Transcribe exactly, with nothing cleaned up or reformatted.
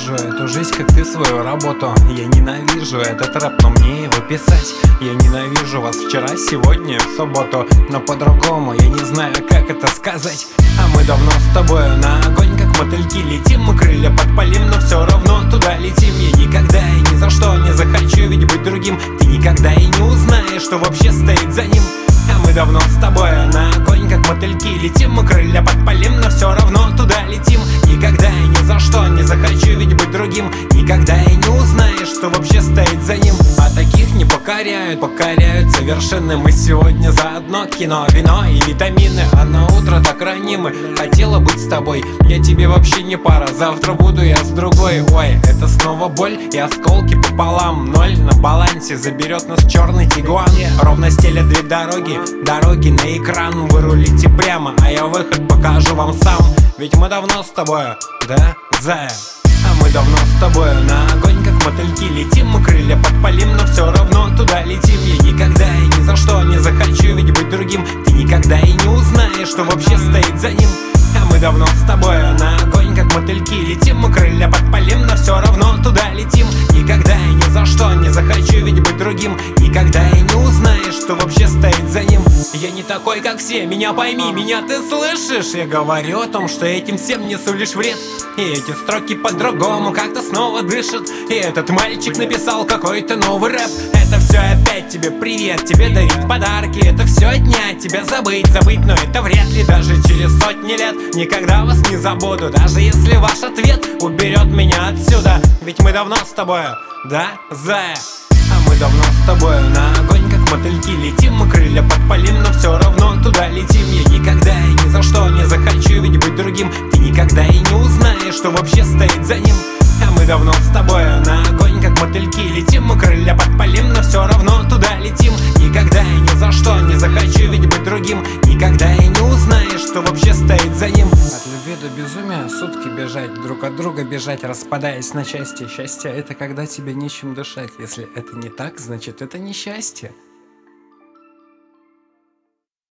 вижу эту жизнь, как ты свою работу. Я ненавижу этот рэп, но мне его писать. Я ненавижу вас вчера, сегодня, в субботу. Но по-другому я не знаю, как это сказать. А мы давно с тобой на огонь, как мотыльки, летим. Мы крылья подпалим, но все равно туда летим. Я никогда и ни за что не захочу ведь быть другим. Ты никогда и не узнаешь, что вообще стоит за ним. А мы давно с тобой на огонь, как мотыльки, летим. Мы крылья подпалим, но все равно туда летим. Никогда и ни за что не захочу ведь быть другим. Никогда и не узнаешь, что вообще стоит за ним. А таких не покоряют, покоряют совершенно. Мы сегодня заодно, кино, вино и витамины. А на утро так ранимы, хотела быть с тобой. Я тебе вообще не пара, завтра буду я с другой. Ой, это снова боль и осколки пополам. Ноль на балансе, заберет нас черный тигуан. Ровно стелят две дороги, дороги на экран. Вы рулите прямо, а я выход покажу вам сам. Ведь мы давно с тобой, да, зая? А мы давно с тобой на огонь, как мотыльки, летим. Мы крылья подпалим, но все равно туда летим. Я никогда и ни за что не захочу ведь быть другим. Ты никогда и не узнаешь, что вообще стоит за ним. А мы давно с тобой на огонь, как мотыльки, летим. Мы крылья подпалим, но все равно туда летим. Никогда и ни за что не захочу ведь быть другим. Никогда и не узнаешь, что вообще стоит за ним. Я не такой, как все, меня пойми, меня ты слышишь? Я говорю о том, что этим всем несу лишь вред. И эти строки по-другому как-то снова дышат. И этот мальчик написал какой-то новый рэп. Это все опять тебе привет, тебе дарить подарки. Это все отнять, тебя забыть, забыть. Но это вряд ли даже через сотни лет. Никогда вас не забуду, даже если ваш ответ уберет меня отсюда. Ведь мы давно с тобой, да, зая? А мы давно с тобой на огонь, как мотыльки, летим. Мы крылья подпалим, но все равно туда летим. Я никогда и ни за что не захочу ведь быть другим. Ты никогда и не узнаешь, что вообще стоит за ним. А мы давно с тобой на огонь, как мотыльки, летим. Мы крылья подпалим, но все равно туда летим. Никогда и ни за что не захочу ведь быть другим. Никогда и не узнаешь, что вообще стоит за ним. От любви до безумия сутки бежать, друг от друга бежать, распадаясь на части. Счастье — это когда тебе нечем дышать. Если это не так, значит это не счастье.